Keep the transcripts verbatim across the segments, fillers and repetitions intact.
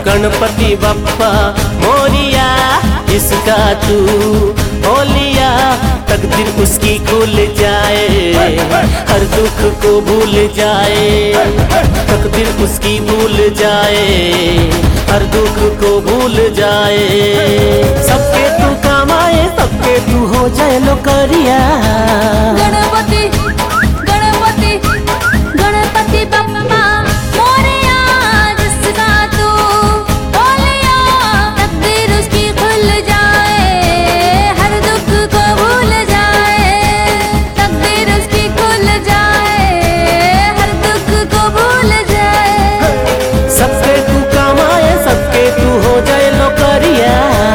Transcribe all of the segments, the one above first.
गणपति बप्पा मोरिया, जिसका तू हो लिया तकदीर उसकी खुल जाए, हर दुख को भूल जाए, तकदीर उसकी भूल जाए, हर दुख को भूल जाए। सबके तू कमाए, सबके तू हो जाए नौकरिया। गणपति गणपति गणपति बप्पा मोरिया, जिसका तू हो लिया तकदीर उसकी खुल जाए, हर दुख को भूल जाए, तकदीर उसकी खुल जाए, हर दुख को भूल जाए। सबके तू कमाए, सबके तू हो जाए नौकरिया।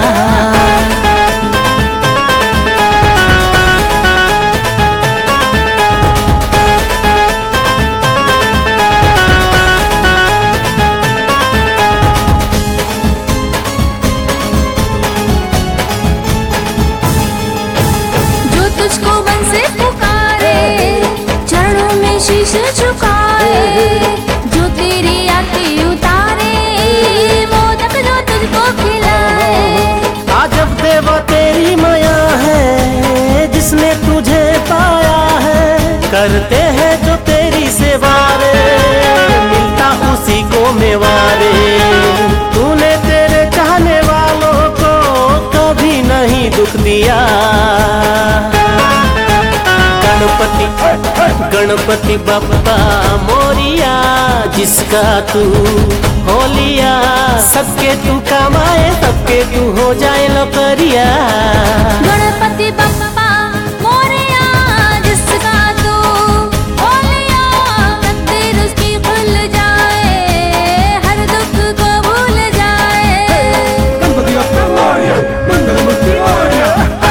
तुझको मन से पुकारे, चरणों में शीश झुकाए, जो तेरी आरती उतारे, मोदक जो तुझको खिलाए। आजब देवा तेरी माया है, जिसने तुझे पाया है, करते हैं जो तेरी सेवा रे, मिलता उसी को मेवारे। तूने तेरे चाहने वालों को कभी नहीं दुख दिया। गणपति गणपति बप्पा मोरिया, जिसका तू हो लिया सबके तू कमाए, सबके तू हो जाए नौकरिया। गणपति बप्पा मोरिया, जिसका तू हो लिया तकदीर उसकी खुल जाए, हर दुख को भूल जाए। गणपति बप्पा मोरिया, मंगलमूर्ति मोरिया।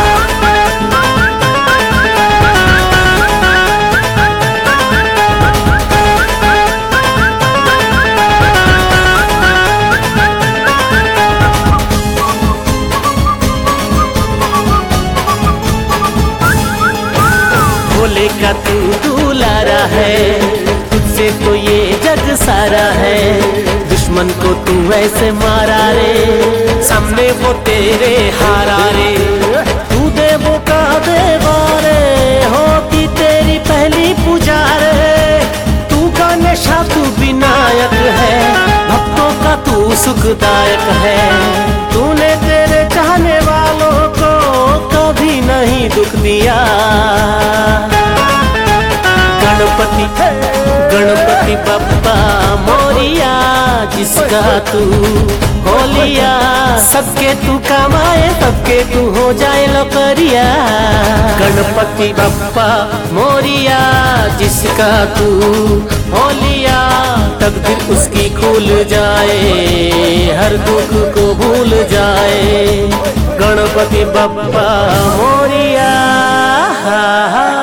भोले का तू दुलारा है, तुझसे तो ये जग सारा है, दुश्मन को तू ऐसे मारा रे, सामने वो तेरे हारा रे। तू देवों का देवा रे, होती तेरी पहली पूजा रे, तू गणेशा तू विनायक है, भक्तों का तू सुखदायक है। तूने तेरे चाहने वालों को कभी नहीं दुख दिया। गणपति गणपति बप्पा मोरिया, जिसका तू हो लिया सबके तू कमाए, सबके तू हो जाए नौकरिया। गणपति बप्पा मोरिया, जिसका तू हो लिया तकदीर उसकी खुल जाए, हर दुख को भूल जाए। गणपति बप्पा मोरिया।